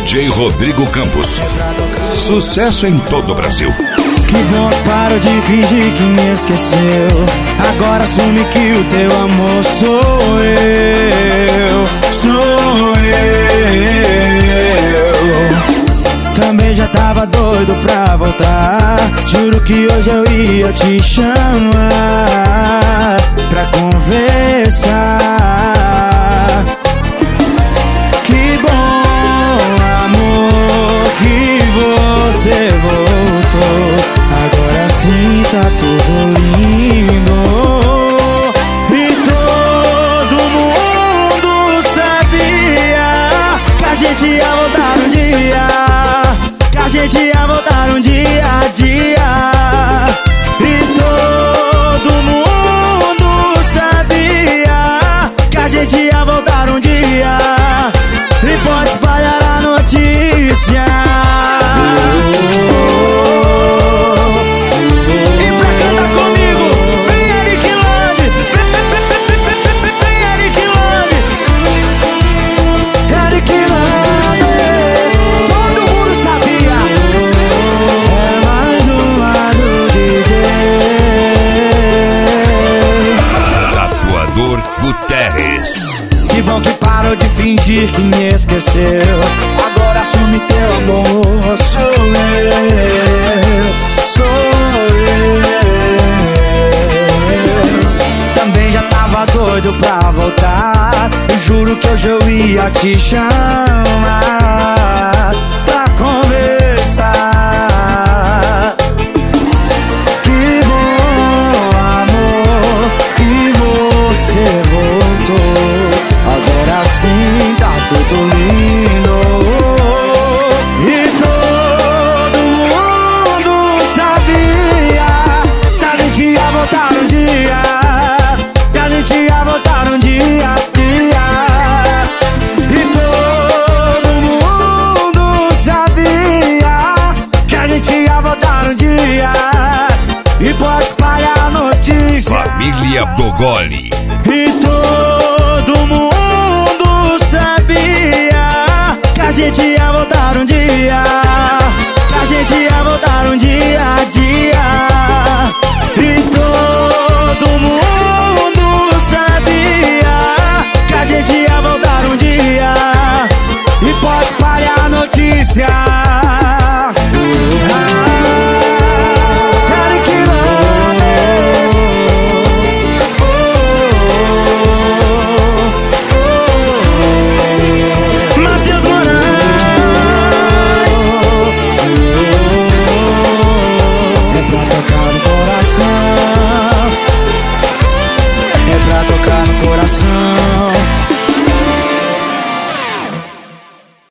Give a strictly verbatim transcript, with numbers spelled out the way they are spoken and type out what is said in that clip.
J Rodrigo Campos. Sucesso em todo o Brasil. Que bom que parou de fingir que me esqueceu. Agora assume que o teu amor sou eu. Sou eu. Também já tava doido pra voltar. Juro que hoje eu ia te chamar pra conversar. Que bom, amor, que você voltou. Agora sim tá tudo lindo. E todo mundo sabia que a gente ia voltar um dia, que a gente ia voltar um dia a dia. E todo mundo sabia que a gente ia voltar um dia. E pode espalhar a notícia. E pra cantar comigo, vem Eric Love. Vem Eric Love. Eric Love. Todo mundo sabia. É mais um lado de Deus. Tatuador Guterres. Que bom que parou de fingir que me esqueceu. Agora assume teu amor. Sou eu, sou eu. Também já tava doido pra voltar. Eu juro que hoje eu ia te chamar pra conversar. Que bom, amor, que você voltou. Agora sim tá tudo lindo. E todo mundo sabia que a gente ia voltar um dia, que a gente ia voltar um dia, dia. E todo mundo sabia que a gente ia voltar um dia. E pode espalhar a notícia. Família Bogoli. E todo mundo sabia que a gente ia voltar um dia, que a gente ia voltar um dia a dia. E todo mundo